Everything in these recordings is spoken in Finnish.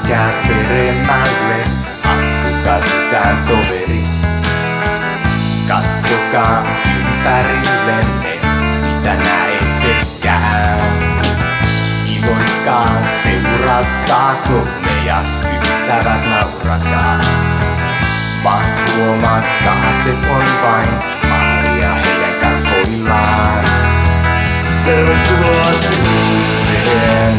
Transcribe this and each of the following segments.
Menkää peremmälle, astukaa sisään toveri. Katsokaa ympärillenne, mitä näettekään. Iloitkaa, seuratkaa tonne ja ystävät naurakaa. Vaan huomatkaa, se on vain Maria heidän kasvoillaan. Tervetuloa sirkukseen.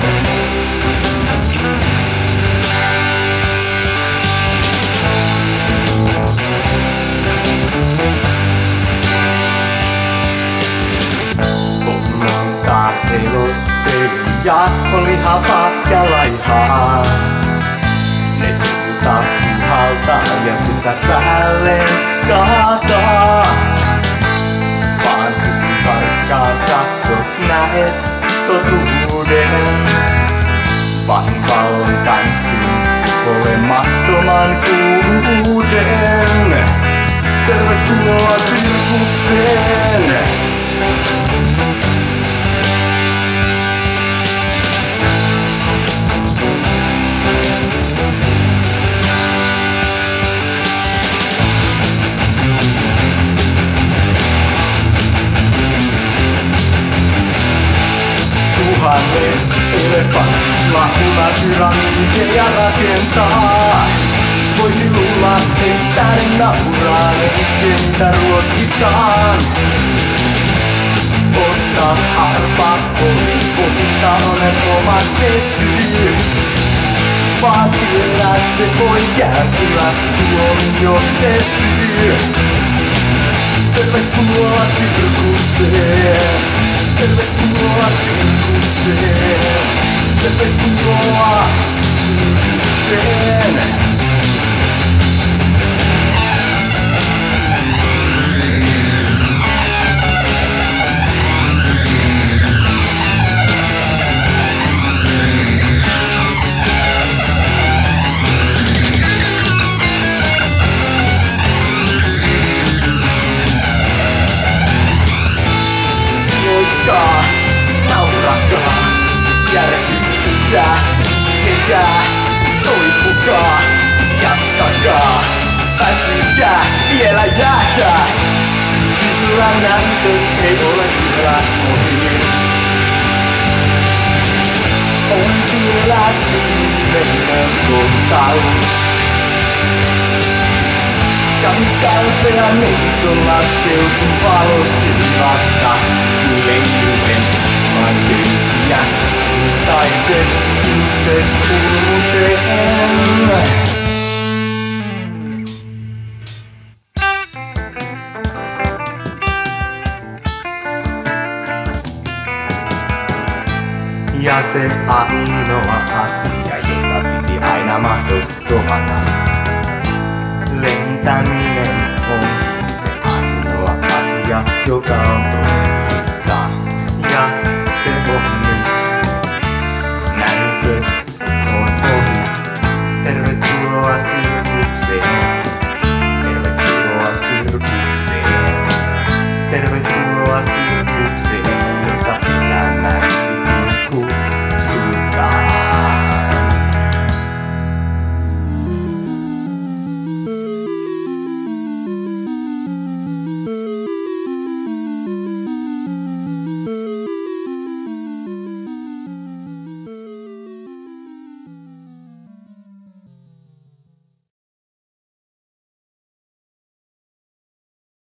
On monta elostelijaa, oli hapa ja laihaa. Ne tuulta puhaltaa ja sitä päälle kaataa. Vaan kun tarkkaan katsot, näet totuuden. Vain pallon tanssin olemattoman kuuden. Tervetuloa sirkukseen! Tuhannet elefantilla hyvä pyramideja rakentaa. Voisi luulla, että ne nauraa, niitä ruoskitaan. Osta arpa, mutta olet omaksi syy. Vaan kyllä se voi kääntyä tuomiokseen syy. Tervetuloa sirkukseen. Tervetuloa sirkukseen. Tervetuloa sirkukseen. Naurakaa, järkyttykää, hekää, toipukaa, jatkakaa, väsykää, vielä jääkää. Sillä näytös ei ole kyllä ohi. On kyllä viimeinen kohtaus. Kamistälpeä meitä on lasteltu valotilassa. Leijuten mankeisia, taiset ykset uuteen. Ja se ainoa asia, jota piti aina mahdottomana. Lentäminen on se ainoa asia, joka on todella.